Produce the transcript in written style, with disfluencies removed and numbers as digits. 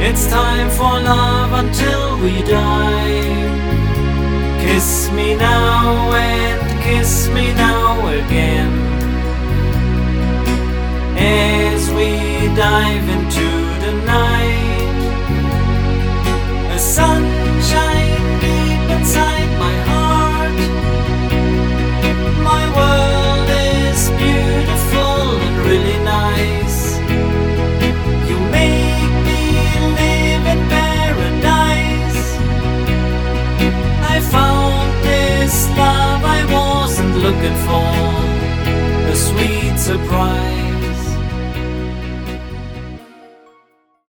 It's time for love until we die. Kiss me now and kiss me now again, as we dive into the night. A sunshine deep inside my heart. My world is beautiful and really nice. You make me live in paradise. I found this love I wasn't looking for, a sweet surprise.